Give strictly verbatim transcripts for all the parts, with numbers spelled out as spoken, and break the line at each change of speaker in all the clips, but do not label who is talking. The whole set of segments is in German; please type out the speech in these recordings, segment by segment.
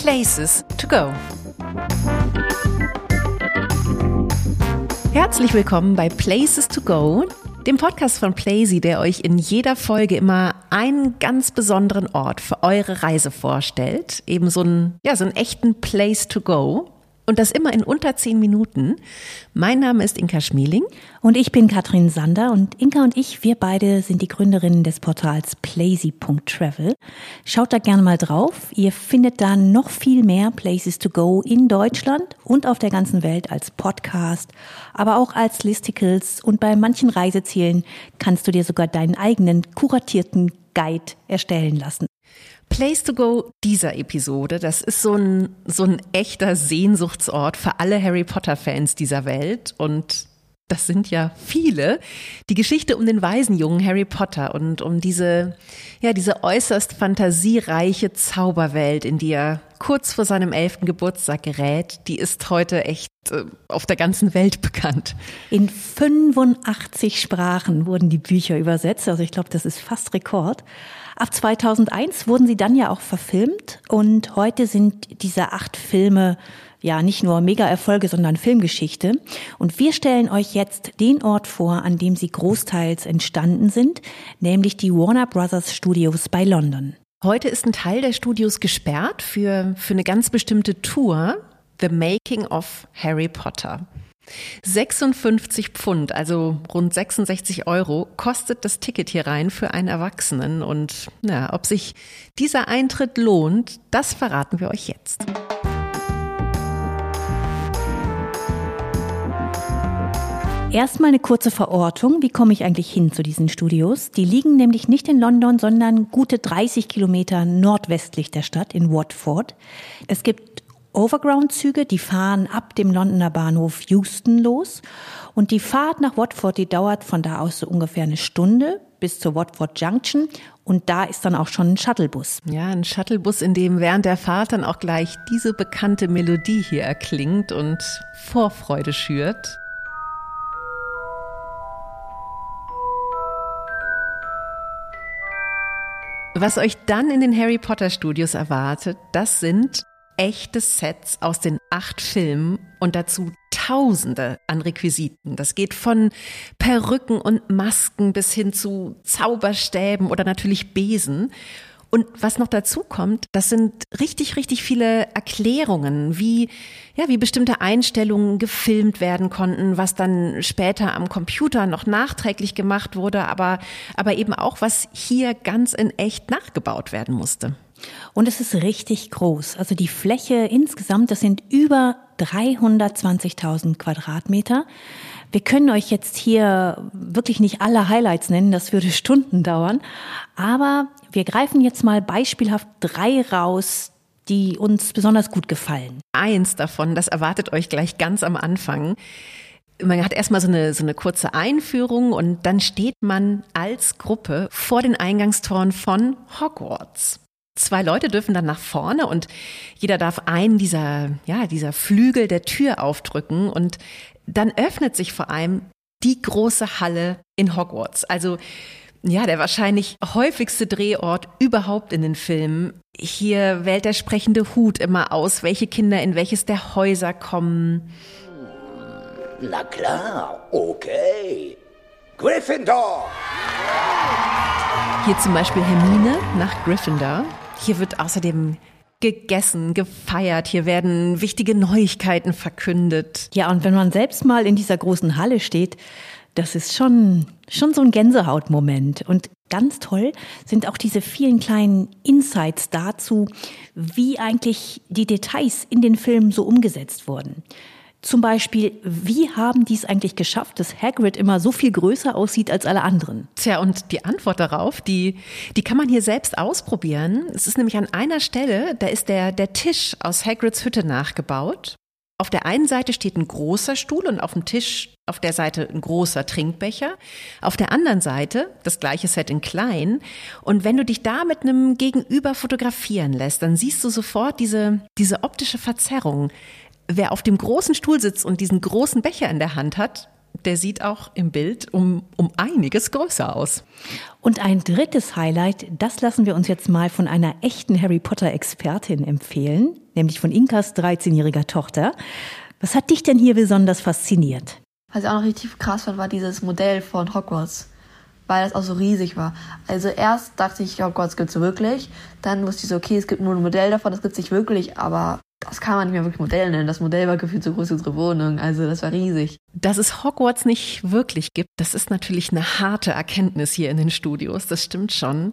Places to go. Herzlich willkommen bei Places to go, dem Podcast von Plazy, der euch in jeder Folge immer einen ganz besonderen Ort für eure Reise vorstellt. Eben so einen, ja, so einen echten Place to go. Und das immer in unter zehn Minuten. Mein Name ist Inka Schmeling.
Und ich bin Katrin Sander. Und Inka und ich, wir beide sind die Gründerinnen des Portals plazy punkt travel. Schaut da gerne mal drauf. Ihr findet da noch viel mehr Places to go in Deutschland und auf der ganzen Welt als Podcast, aber auch als Listicles. Und bei manchen Reisezielen kannst du dir sogar deinen eigenen kuratierten Guide erstellen lassen.
Place to go dieser Episode, das ist so ein, so ein echter Sehnsuchtsort für alle Harry Potter-Fans dieser Welt. Und das sind ja viele. Die Geschichte um den Waisenjungen Harry Potter und um diese, ja, diese äußerst fantasiereiche Zauberwelt, in die er kurz vor seinem elften Geburtstag gerät, die ist heute echt äh, auf der ganzen Welt bekannt.
In fünfundachtzig Sprachen wurden die Bücher übersetzt. Also ich glaube, das ist fast Rekord. Ab zweitausendeins wurden sie dann ja auch verfilmt und heute sind diese acht Filme ja nicht nur Mega-Erfolge, sondern Filmgeschichte. Und wir stellen euch jetzt den Ort vor, an dem sie großteils entstanden sind, nämlich die Warner Brothers Studios bei London.
Heute ist ein Teil der Studios gesperrt für, für eine ganz bestimmte Tour, The Making of Harry Potter. sechsundfünfzig Pfund, also rund sechsundsechzig Euro, kostet das Ticket hier rein für einen Erwachsenen. Und ja, ob sich dieser Eintritt lohnt, das verraten wir euch jetzt.
Erstmal eine kurze Verortung. Wie komme ich eigentlich hin zu diesen Studios? Die liegen nämlich nicht in London, sondern gute dreißig Kilometer nordwestlich der Stadt in Watford. Es gibt Overground-Züge, die fahren ab dem Londoner Bahnhof Euston los. Und die Fahrt nach Watford, die dauert von da aus so ungefähr eine Stunde bis zur Watford Junction. Und da ist dann auch schon ein Shuttlebus.
Ja, ein Shuttlebus, in dem während der Fahrt dann auch gleich diese bekannte Melodie hier erklingt und Vorfreude schürt. Was euch dann in den Harry Potter Studios erwartet, das sind echte Sets aus den acht Filmen und dazu Tausende an Requisiten. Das geht von Perücken und Masken bis hin zu Zauberstäben oder natürlich Besen. Und was noch dazu kommt, das sind richtig, richtig viele Erklärungen, wie, ja, wie bestimmte Einstellungen gefilmt werden konnten, was dann später am Computer noch nachträglich gemacht wurde, aber, aber eben auch, was hier ganz in echt nachgebaut werden musste.
Und es ist richtig groß. Also die Fläche insgesamt, das sind über dreihundertzwanzigtausend Quadratmeter. Wir können euch jetzt hier wirklich nicht alle Highlights nennen, das würde Stunden dauern. Aber wir greifen jetzt mal beispielhaft drei raus, die uns besonders gut gefallen.
Eins davon, das erwartet euch gleich ganz am Anfang. Man hat erstmal so eine, so eine kurze Einführung und dann steht man als Gruppe vor den Eingangstoren von Hogwarts. Zwei Leute dürfen dann nach vorne und jeder darf einen dieser, ja, dieser Flügel der Tür aufdrücken und dann öffnet sich vor allem die große Halle in Hogwarts. Also, ja, der wahrscheinlich häufigste Drehort überhaupt in den Filmen. Hier wählt der sprechende Hut immer aus, welche Kinder in welches der Häuser kommen.
Na klar, okay. Gryffindor!
Hier zum Beispiel Hermine nach Gryffindor. Hier wird außerdem gegessen, gefeiert. Hier werden wichtige Neuigkeiten verkündet.
Ja, und wenn man selbst mal in dieser großen Halle steht, das ist schon, schon so ein Gänsehautmoment. Und ganz toll sind auch diese vielen kleinen Insights dazu, wie eigentlich die Details in den Filmen so umgesetzt wurden. Zum Beispiel, wie haben die es eigentlich geschafft, dass Hagrid immer so viel größer aussieht als alle anderen?
Tja, und die Antwort darauf, die, die kann man hier selbst ausprobieren. Es ist nämlich an einer Stelle, da ist der, der Tisch aus Hagrids Hütte nachgebaut. Auf der einen Seite steht ein großer Stuhl und auf dem Tisch auf der Seite ein großer Trinkbecher. Auf der anderen Seite das gleiche Set in klein. Und wenn du dich da mit einem Gegenüber fotografieren lässt, dann siehst du sofort diese, diese optische Verzerrung. Wer auf dem großen Stuhl sitzt und diesen großen Becher in der Hand hat, der sieht auch im Bild um, um einiges größer aus.
Und ein drittes Highlight, das lassen wir uns jetzt mal von einer echten Harry Potter-Expertin empfehlen, nämlich von Inkas dreizehnjähriger Tochter. Was hat dich denn hier besonders fasziniert?
Was ich auch noch richtig krass fand, war dieses Modell von Hogwarts, weil das auch so riesig war. Also erst dachte ich, Hogwarts gibt es wirklich, dann wusste ich so, okay, es gibt nur ein Modell davon, das gibt es nicht wirklich, aber das kann man nicht mehr wirklich Modell nennen. Das Modell war gefühlt so groß wie unsere Wohnung, also das war riesig.
Dass es Hogwarts nicht wirklich gibt, das ist natürlich eine harte Erkenntnis hier in den Studios, das stimmt schon.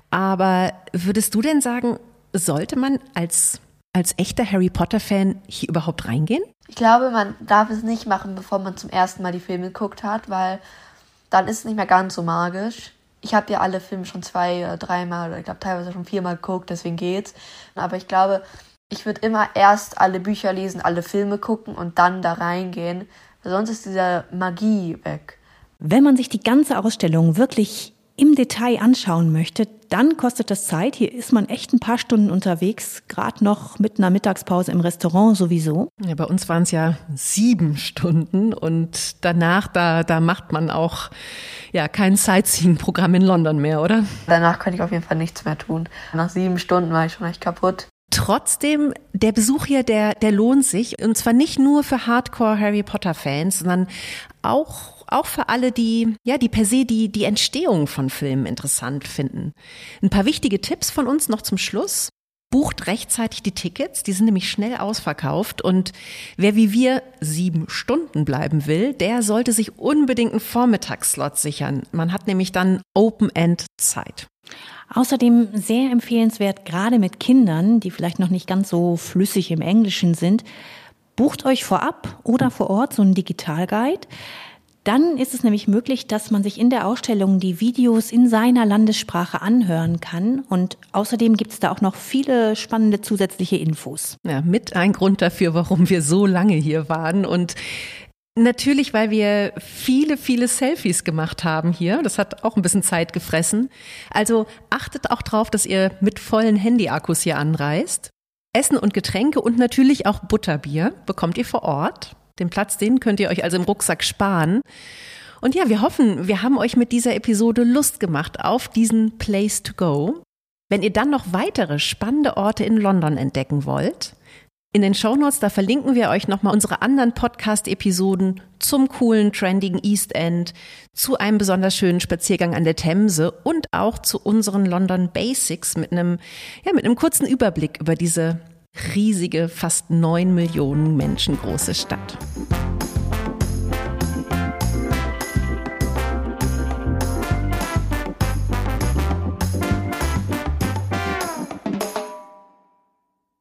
Aber würdest du denn sagen, sollte man als, als echter Harry Potter-Fan hier überhaupt reingehen?
Ich glaube, man darf es nicht machen, bevor man zum ersten Mal die Filme geguckt hat, weil dann ist es nicht mehr ganz so magisch. Ich habe ja alle Filme schon zwei oder dreimal oder ich glaube teilweise schon viermal geguckt, deswegen geht's. Aber ich glaube, ich würde immer erst alle Bücher lesen, alle Filme gucken und dann da reingehen, weil sonst ist diese Magie weg.
Wenn man sich die ganze Ausstellung wirklich im Detail anschauen möchte, dann kostet das Zeit. Hier ist man echt ein paar Stunden unterwegs, gerade noch mit einer Mittagspause im Restaurant sowieso.
Ja, bei uns waren es ja sieben Stunden und danach, da, da macht man auch ja kein Sightseeing-Programm in London mehr, oder?
Danach konnte ich auf jeden Fall nichts mehr tun. Nach sieben Stunden war ich schon echt kaputt.
Trotzdem, der Besuch hier, der, der lohnt sich. Und zwar nicht nur für Hardcore-Harry Potter-Fans, sondern auch, auch für alle, die, ja, die per se die, die Entstehung von Filmen interessant finden. Ein paar wichtige Tipps von uns noch zum Schluss. Bucht rechtzeitig die Tickets, die sind nämlich schnell ausverkauft. Und wer wie wir sieben Stunden bleiben will, der sollte sich unbedingt einen Vormittagsslot sichern. Man hat nämlich dann Open-End-Zeit.
Außerdem sehr empfehlenswert, gerade mit Kindern, die vielleicht noch nicht ganz so flüssig im Englischen sind, bucht euch vorab oder vor Ort so einen Digitalguide. Dann ist es nämlich möglich, dass man sich in der Ausstellung die Videos in seiner Landessprache anhören kann. Und außerdem gibt es da auch noch viele spannende zusätzliche Infos.
Ja, mit ein Grund dafür, warum wir so lange hier waren. Und natürlich, weil wir viele, viele Selfies gemacht haben hier. Das hat auch ein bisschen Zeit gefressen. Also achtet auch drauf, dass ihr mit vollen Handyakkus hier anreist. Essen und Getränke und natürlich auch Butterbier bekommt ihr vor Ort. Den Platz, den könnt ihr euch also im Rucksack sparen. Und ja, wir hoffen, wir haben euch mit dieser Episode Lust gemacht auf diesen Place to go. Wenn ihr dann noch weitere spannende Orte in London entdecken wollt, in den Shownotes, da verlinken wir euch nochmal unsere anderen Podcast-Episoden zum coolen, trendigen East End, zu einem besonders schönen Spaziergang an der Themse und auch zu unseren London Basics mit einem, ja, mit einem kurzen Überblick über diese riesige, fast neun Millionen Menschen große Stadt.